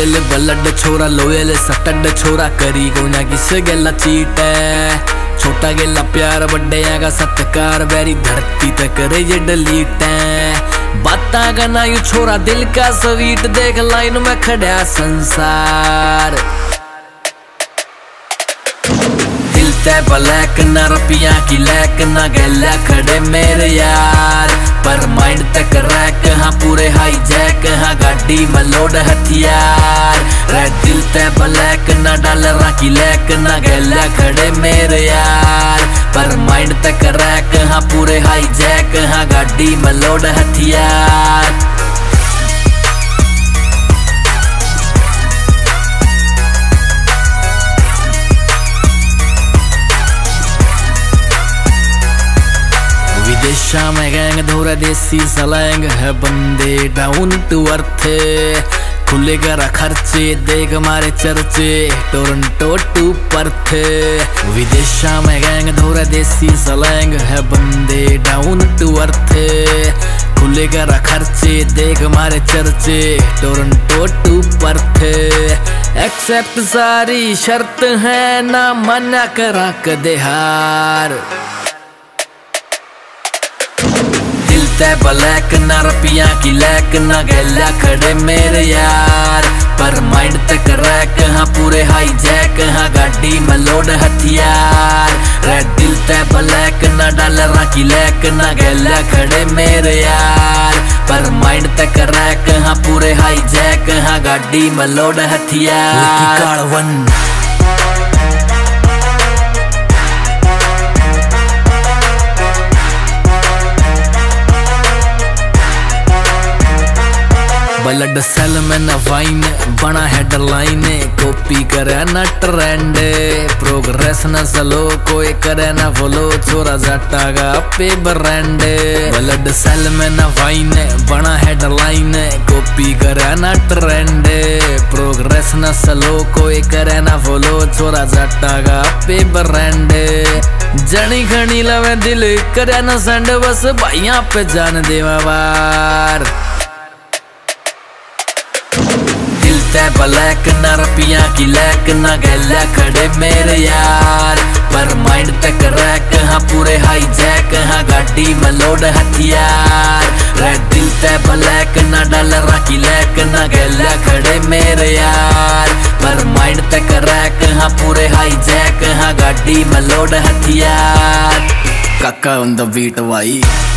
Loyal blood छोरा loyal सटड छोरा करी कोना किस गल्ला चीट है। छोटा गेला प्यार बड्डिया का सत्कार बैरी धरती तक करे ये डलीट है। बाता करना यू छोरा दिल का स्वीट देख लाइन में खड़ा संसार। दिल ते ब्लैक ना रुपया की लैक ना गैला खड़े मेरे यार। पर माइंड तक रैक हाँ पूरे हाई जैक हाँ गाड़ी में लोड हथियार। रेड दिल ते ब्लैक ना डॉलर की लैक ना गैला खड़े मेरे यार। पर माइंड तक रैक हाँ पूरे हाई जैक हाँ गाड़ी में लोड हथियार। विदेशा में गैंग धोरा देसी सलैंग है बंदे डाउन टू अर्थ। खुलेगा खर्चे देख मारे चर्चे टोरंटो टू पर्थ। विदेशा में गैंग धोरा देसी सलैंग है बंदे डाउन टू अर्थ। खुलेगा खर्चे देख मारे चर्चे टोरंटो टू पर्थ। एक्सेप्ट सारी शर्त है ना मना करा कदे हार। ब्लैक ना रुपया की लैक ना गैला खड़े मेरे यार। पर माइंड तक रैक हाँ पूरे हाई जैक हाँ गाड़ी में लोड हथियार। रेड दिल ते ब्लैक ना डॉलर की लैक ना गैला खड़े मेरे यार। पर माइंड तक रैक हाँ पूरे हाई जैक हाँ गाड़ी में लोड हथियार। ब्लड सेल में न वाइन बना हेडलाइन। कॉपी करे न ट्रेंड प्रोग्रेस न स्लो कोई करे न फॉलो छोरा जटा का पे ब्रांड। ब्लड सेल में न वाइन बना हेडलाइन। कॉपी करे न ट्रेंड प्रोग्रेस न स्लो कोई करे न फॉलो छोरा जटा का पे ब्रांड। जनी खनी लवे दिल करे न सेंड बस भाइया पे जान देवा वार। ब्लैक ना रुपया की लैक ना गैला खड़े मेरे यार। पर माइंड तक रैक हाँ पूरे हाई जैक हाँ गाड़ी में लोड हथियार। रेड दिल ते ब्लैक ना डॉलर की लैक ना गैला खड़े मेरे यार। पर माइंड तक रैक हाँ पूरे हाई जैक हाँ गाड़ी में लोड हथियार। काका ऑन द बीट भाई।